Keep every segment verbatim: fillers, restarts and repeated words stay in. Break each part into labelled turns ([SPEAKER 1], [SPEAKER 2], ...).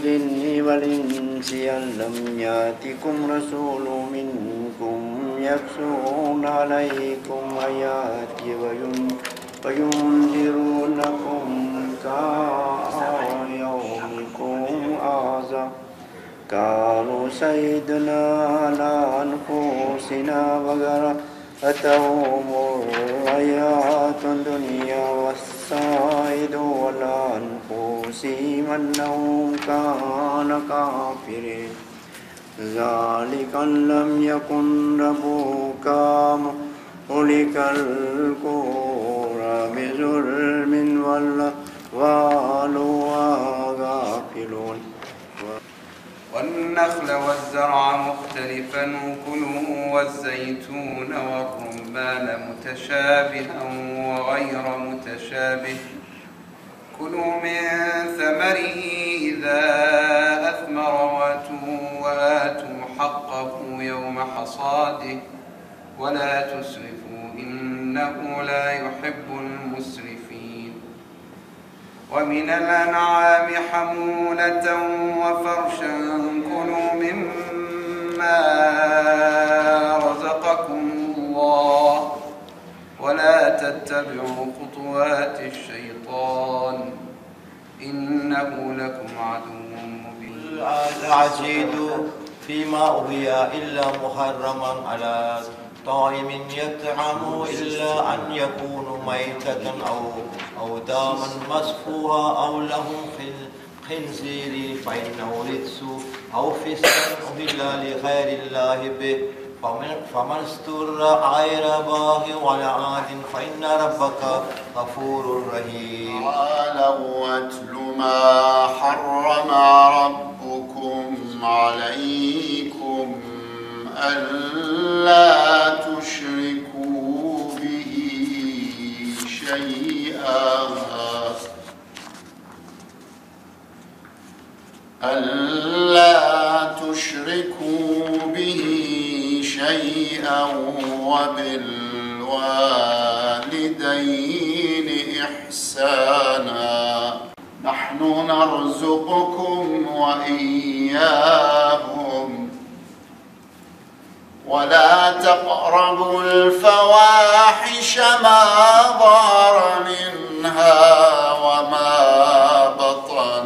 [SPEAKER 1] الجن والإنس أن لم يأتكم رسول منكم يقصون عليكم آياتي وينذرونكم لقاء يومكم هذا قالوا شهدنا على أنفسنا وغرتهم الحياة الدنيا والشاهد على أنفسهم أنهم كانوا كافرين ذلك أن لم يكن ربك مهلك القرى بظلم والأهوالها غافلون
[SPEAKER 2] والنخل والزرع مختلفا أكله والزيتون والرمان متشابها وغير متشابه كلوا من ثمره إذا أثمر وآتوا حقه يوم حصاده ولا تسرفوا إنه لا يحب المسرفين ومن الأنعام حمولة وفرشا كلوا مما رزقكم الله ولا تتبعوا خطوات الشيطان إنه لكم عدو مبين.
[SPEAKER 3] لا أجد فيما أوحي إلا محرما على طاعم يطعمه إلا أن يكون ميتة أو أو داما مسفوحا أو لهم خنزير فإنه رجس أو فسقا أهل لغير الله به فمن اضطر غير باغ ولا عاد فإن ربك غفور رحيم.
[SPEAKER 4] تعالوا واتل ما حرم ربكم عليكم ألا تشركوا به شيئا ألا تشركوا به شيئا وبالوالدين إحسانا نحن نرزقكم وإياهم ولا تقربوا الفواحش ما ظهر منها وما بطن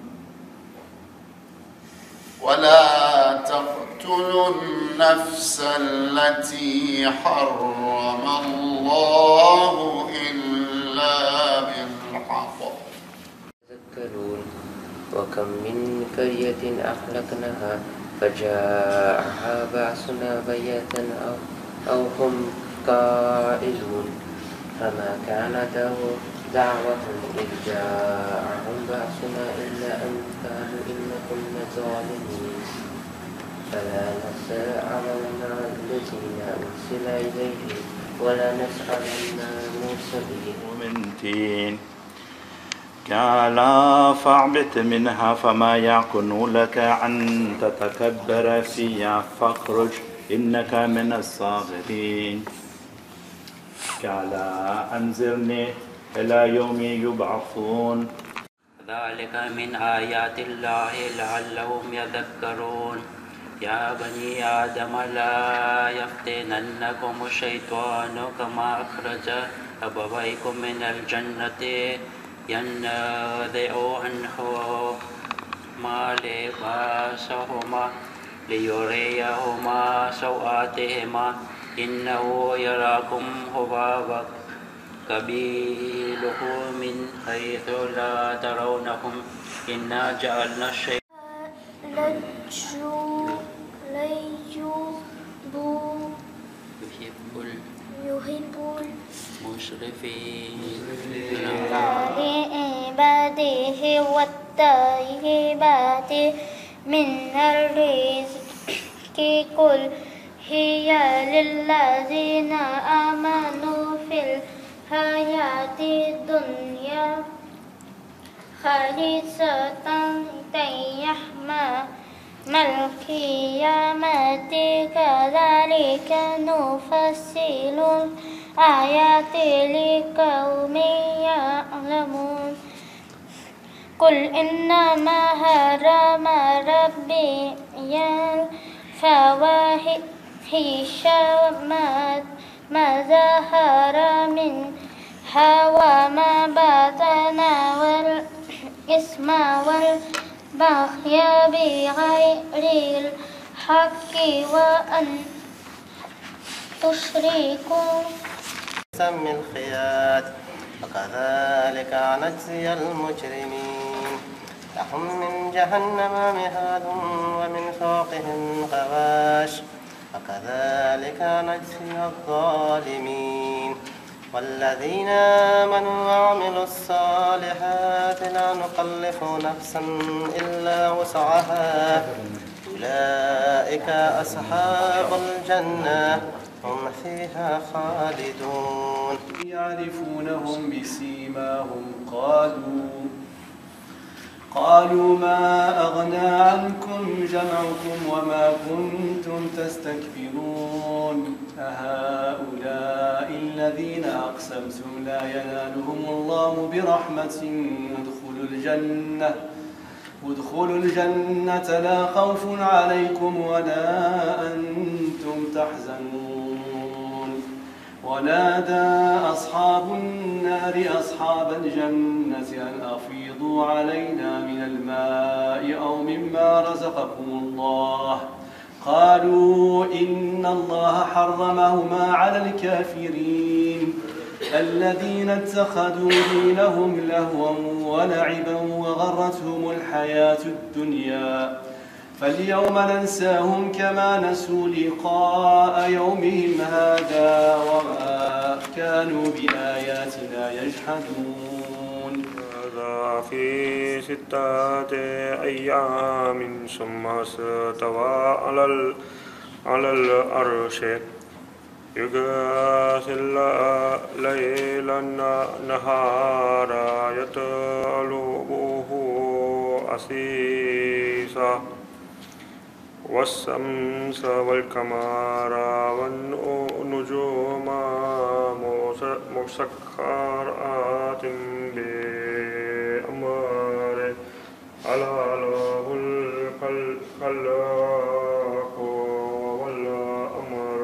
[SPEAKER 4] ولا تقتلوا النفس التي حرم الله إلا بالحق.
[SPEAKER 5] تذكرون وكم من قرية أهلكناها فجاءها بأسنا بياتا أو, أو هم قائلون فما كان دعوتهم إذ جاءهم بأسنا إلا أن قالوا إنكم ظالمون فلا نسألن الذين أرسل إليهم ولا نسألن المرسلين.
[SPEAKER 6] من تين كلا فاهبط منها فما يكون لك أن تتكبر فيها فاخرج إنك من الصاغرين. كلا أنذرني إلى يوم يبعثون
[SPEAKER 7] ذلك من آيات الله لعلهم يذكرون. يا بني آدم لا يفتننكم الشيطان كما أخرج أبويكم من الجنة ينزع عنهما لباسهما ليريهما سوآتهما إنه يراكم هو وقبيله من حيث لا ترونهم إنا جعلنا الشيطان
[SPEAKER 8] يحب
[SPEAKER 7] المسرفين
[SPEAKER 8] لعباده والطيبات من الرزق قل هي للذين آمنوا في الحياة الدنيا خالصة يوم القيامة كذلك نفصل الآيات لقوم يعلمون. قل إنما حرم بالفواحش ما ظهر منها وما بطن والإثم والبغي بغير الحق وأن تشركوا
[SPEAKER 9] سم الخيات وكذلك نجزي المجرمين لهم من جهنم مهاد ومن فوقهم غواش وكذلك نجزي الظالمين والذين آمنوا وعملوا الصالحات لا نكلف نفسا إلا وسعها أولئك أصحاب الجنة هم فيها خالدون
[SPEAKER 10] يعرفونهم بسيماهم قالوا قالوا ما أغنى عنكم جمعكم وما كنتم تستكبرون أهؤلاء الذين أقسمتم لا ينالهم الله برحمة ادخلوا الجنة ادخلوا الجنة لا خوف عليكم ولا أنتم تحزنون ونادى أصحاب النار أصحاب الجنة أن أفيضوا علينا من الماء أو مما رزقكم الله قالوا إن الله حرمهما على الكافرين الذين اتخذوا دينهم لهوا ولعبا وغرتهم الحياة الدنيا فاليوم ننساهم كما نسوا لقاء يومهم هذا وما كانوا بآياتنا يجحدون
[SPEAKER 11] هذا في ستة أيام ثم استوى على على العرش يغشي الليل النهار يطلبه حثيثا والشمس والقمر والنجوم مسخرات بأمره ألا له الخلق والأمر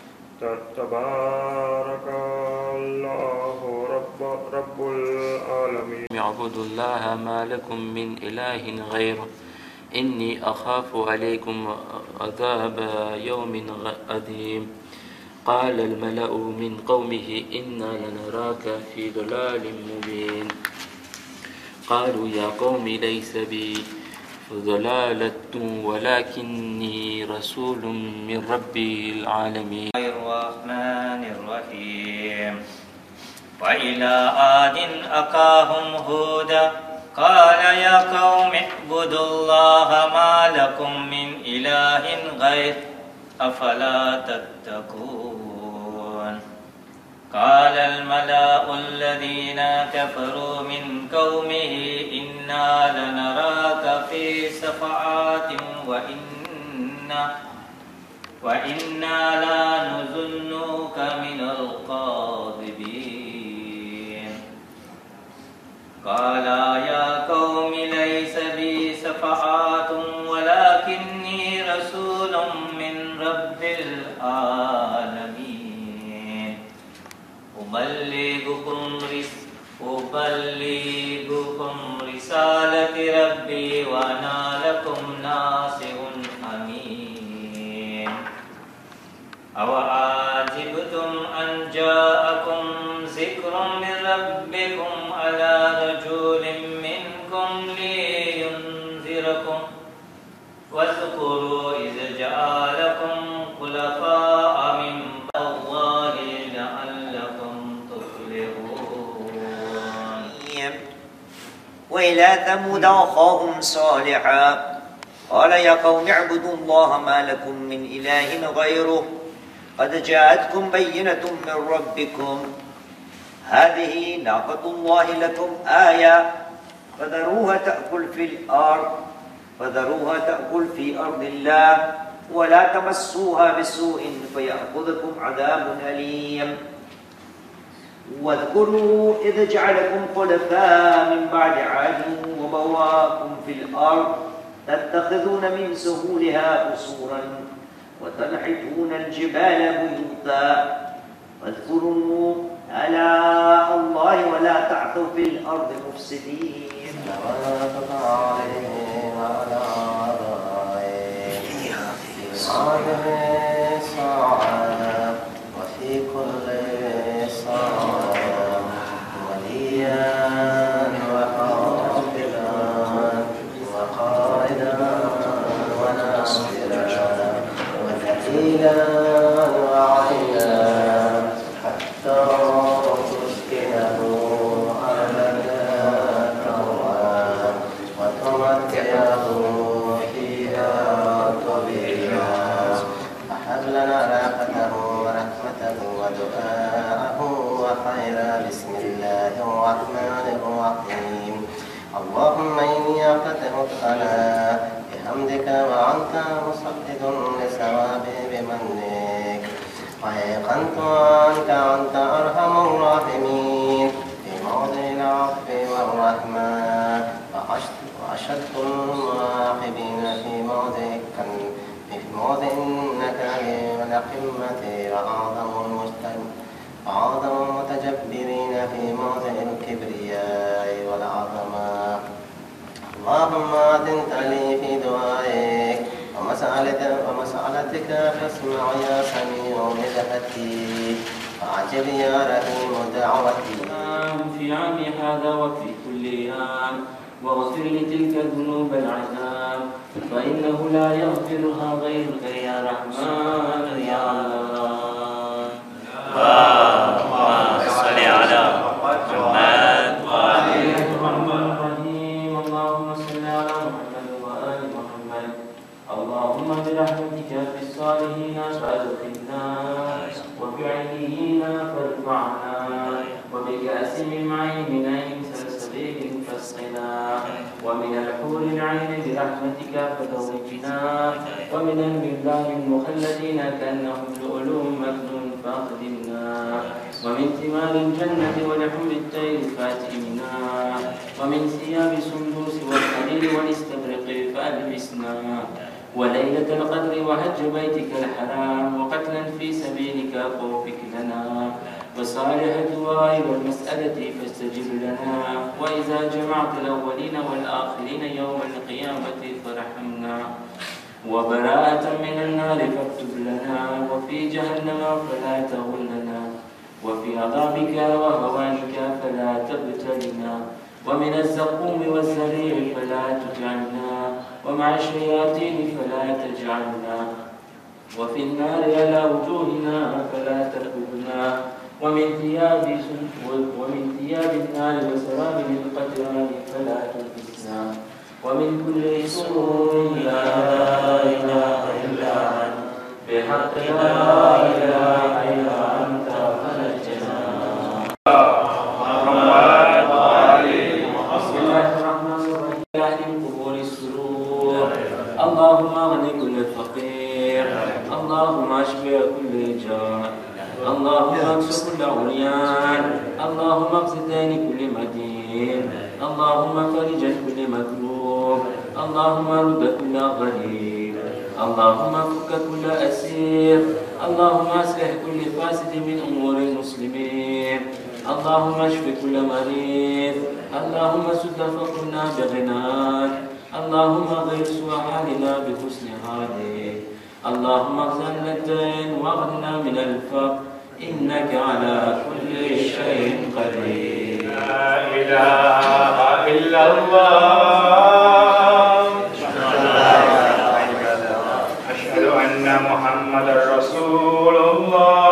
[SPEAKER 11] تبارك الله رب رب العالمين
[SPEAKER 7] اعبدوا الله ما لكم من إله غيره إني أخاف عليكم عذاب يوم عظيم قال الملأ من قومه إنا لنراك في ضلال مبين قالوا يا قوم ليس بي ضلالة ولكني رسول من رب العالمين
[SPEAKER 12] الرحمن الرحيم وإلى عاد أخاهم هودا قال يا قوم اعبدوا الله ما لكم من إله غيره أفلا تتقون قال الملأ الذين كفروا من قومه إنا لنراك في سفاهة وإنا وإنا لا نظنك من الكاذبين قال يا قوم ليس بي سفاهة ولكني رسول من رب العالمين أبلغكم أبلغكم رسالة ربي وأنا لكم ناصح أمين أوعجبتم أن جاءكم ذكر من ربكم على رجل منكم لينذركم واذكروا إذ جعلكم خلفاء من بعد الله لعلكم تفلحون
[SPEAKER 13] وإلى ثمود أخاهم صالحا قال يا قوم اعبدوا الله ما لكم من إله غيره قد جاءتكم بينة من ربكم هذه ناقة الله لكم آية فذروها تأكل في الأرض فذروها تأكل في أرض الله ولا تمسوها بسوء فيأخذكم عذاب أليم واذكروا إذ جعلكم خلفاء من بعد عاد وبواكم في الأرض تتخذون من سهولها قصورا وتنحتون الجبال بيوتا واذكروا آلاء الله ولا تعثوا في الأرض مفسدين.
[SPEAKER 9] وفي كل صلاة وليا وحافظا وقائدا وناصرا ودليلا وعينا حتى تسكنه أبدا ترى وتمتعه فيها طويلا. فهب لنا راحته ورحمته ودعاءه وخيرا. بسم الله الرحمن الرحيم. اللهم إني أفتحك أنا بحمدك وأنت مصدق لثوابي بمنك وأيقنت أنك أنت أرحم الراحمين في موضع العفو والرحمة وأشد المراقبين في موضع في موضع النكال والقمة وأعظم المجتمع وأعظم المتجبرين في موضع الكبرياء والعظمة. اللهم أذنت لي في دعائك ومسألتك, ومسألتك فاسمع يا سميع ندهتي وعجب يا رحيم دعوتي.
[SPEAKER 14] في عام هذا وفي كل عام واغفر لتلك الذنوب العذاب فإنه لا يغفرها غيرك يا رحمن يا الله.
[SPEAKER 7] اللهم صل على محمد وآل محمد.
[SPEAKER 14] اللهم صل على محمد وآل محمد. اللهم برحمتك في الصالحين فأدخلنا وفي عليين فارفعنا وبكأس من معين عين سلسبيل فاسقنا ومن الحور العين برحمتك فتوجنا ومن البلدان المخلدين كأنهم لؤلؤ مكنون فأقدمنا ومن ثمار الجنة ولحم الطير فاتئمنا ومن ثياب سندوس والحرير والاستبرق فألبسنا وليلة القدر وحج بيتك الحرام وقتلا في سبيلك فوفق لنا وصالح الدعاء والمسألة فاستجب لنا وإذا جمعت الأولين والآخرين يوم القيامة فرحمنا وبراءة من النار فاكتب لنا وفي جهنم فلا تغلنا وفي عذابك وهوانك فلا تبتلنا ومن الزقوم والزريع فلا تجعلنا ومع الشياطين فلا تجعلنا وفي النار على وجوهنا فلا تركبنا ومن ثياب ومن ثياب النار وسرابل القتران فلا تلبسنا ومن كل سوء لا إله إلا أنت بحق لا إله إلا أنت فنجنا. بسم الله الرحمن الرحيم. أهل القبور السرور. اللهم اغني كل فقير. اللهم اشفي كل جائع. اللهم اكسر كل عريان. اللهم اقض دين كل مدين. اللهم فرج كل مكروب. اللهم رد كل غريب. اللهم فك كل أسير. اللهم اصلح كل فاسد من أمور المسلمين. اللهم اشف كل مريض. اللهم سد فقرنا بغناك. اللهم غير سوء حالنا بحسن حالك. اللهم اغفر الدين واغننا من الفقر إنك على كل شيء قدير.
[SPEAKER 6] لا إله إلا الله. أشهد أن محمد رسول الله.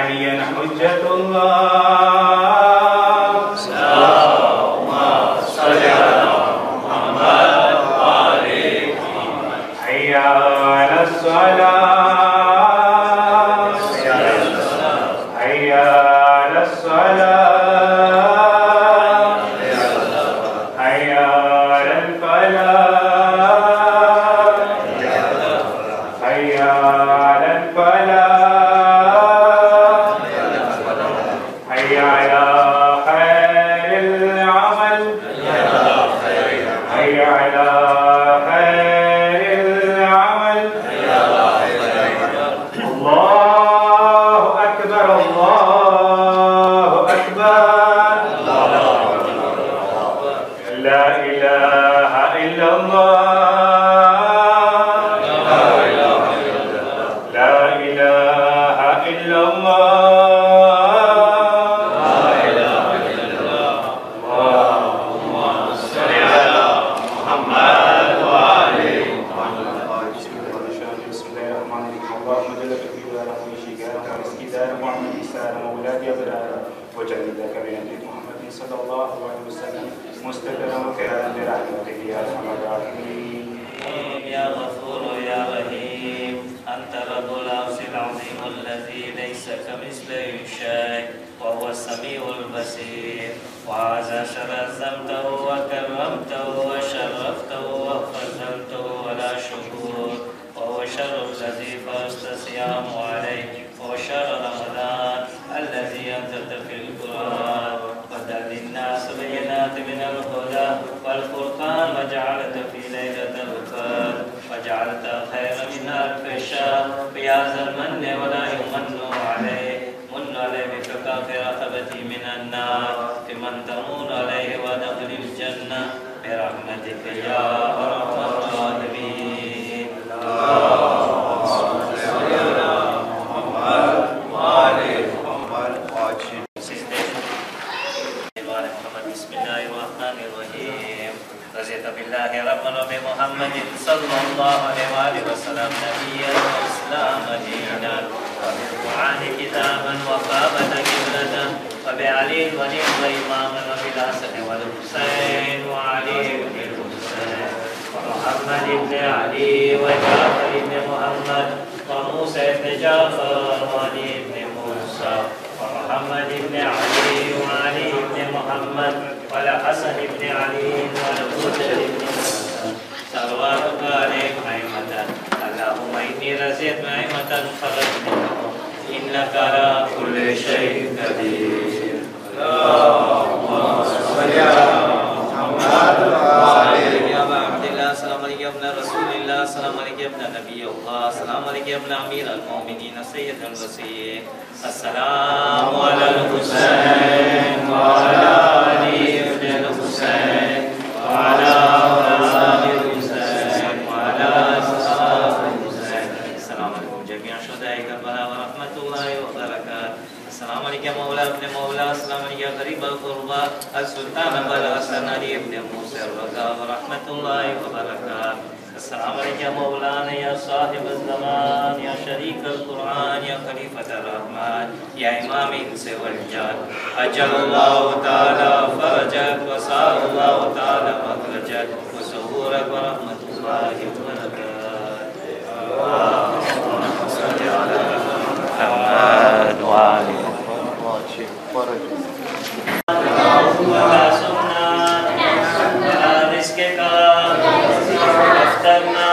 [SPEAKER 6] حجة الله. لا إله إلا الله لا إله إلا الله لا إله إلا الله لا إله إلا الله اللهم صل على محمد وآل محمد. بسم الله الرحمن الرحيم. اللهم جل في دارهم وشيكارهم ومسكدارهم وعمل إسارهم وولاد أبرارهم وجعل ذاك بنبي محمد صلى الله عليه وسلم مستقرا وكرما برحمتك يا أرحم الراحمين.
[SPEAKER 12] يا غفور يا رحيم أنت رب العرش العظيم الذي ليس كمثله شيء وهو السميع البصير. وهذا شرزمته وكرمته وشرفته وفضلته ولا شكور. وهو شر الذي فرضت صيامه عليه وهو شهر رمضان الذي أنزلت في القرآن هدى للناس بينات من الهدى والفرقان وجعلت في ليلة القدر وجعلت خير من ألف شهر في هذا المن ولا يمن عليه من عليه بفقاق رقبتي من النار بمن تمون عليه ودخل الجنة برحمتك يا أرحم الراحمين. اللهم صل على محمد وآل محمد. بسم الله الرحمن الرحيم. رضيت بالله ربا وبمحمد صلى الله عليه وآله وسلم نبيا وإسلام دينا وبالقرآن كتابا وكعبة قبلة وبعلي ولي وإماما وبالحسن والحسين وعلي بن الحسين ومحمد بن علي وجعفر بن محمد وموسى بن جعفر وعلي بن موسى ومحمد بن علي وعلي بن محمد والحسن بن علي والحسين بن موسى صلواتك عليهم أئمة. اللهم إني رزقت أئمة خرج منهم إنك على كل شيء قدير. اللهم صل على محمد وعلى يا أبا عبد الله السلام عليك يا ابن رسول الله السلام عليك يا ابن نبي الله السلام عليك يا ابن أمير المؤمنين سيد الوصيين السلام على الحسين وعلى علي بن الحسين وعلى أولاد الحسين وعلى أصحاب الحسين. السلام عليكم جميع شهداء كربلاء ورحمة الله وبركاته. السلام عليك يا مولى ابن مولى السلام عليك يا غريب القربى السلطان بل حسن علي بن موسى الرضا ورحمة الله وبركاته. السلام عليك يا مولانا يا صاحب الزمان يا شريك القرآن يا خليفة الرحمن يا إمام الإنس والجان أجل الله تعالى فرجك وسار الله تعالى مخرجك وسهورك ورحمة الله وبركاته. اللهم صل على محمد وآل محمد. ولا سنة ولا رزقك اخترنا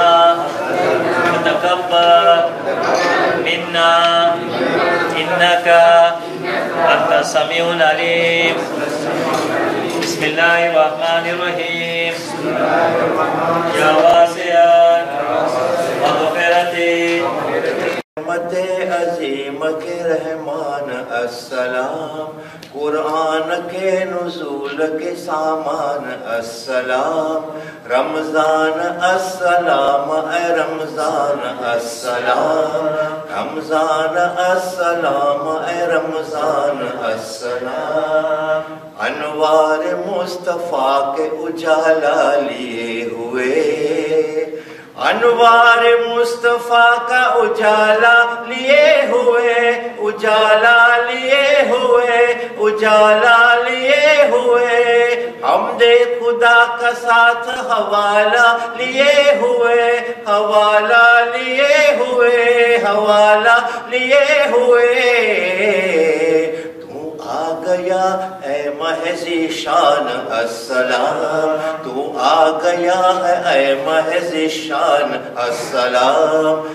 [SPEAKER 12] وتقبل منا إنك أنت السميع العليم. بسم الله الرحمن الرحيم. يا واسع مغفرتي
[SPEAKER 3] रहमत अजीम के रहमान अस्सलाम कुरान के नुज़ूल के सामान अस्सलाम रमज़ान अस्सलाम ए रमज़ान अस्सलाम रमज़ान अस्सलाम ए रमज़ान अस्सलाम अनवार मुस्तफ़ा के उजाला लिए हुए अनवार मुस्तफ़ा का उजाला लिए हुए उजाला लिए हुए उजाला लिए हुए हमदे खुदा का साथ हवाला लिए हुए हवाला लिए हुए हवाला लिए हुए आ गया है महज़ी शान अस्सलाम तू आ गया है महज़ी शान अस्सलाम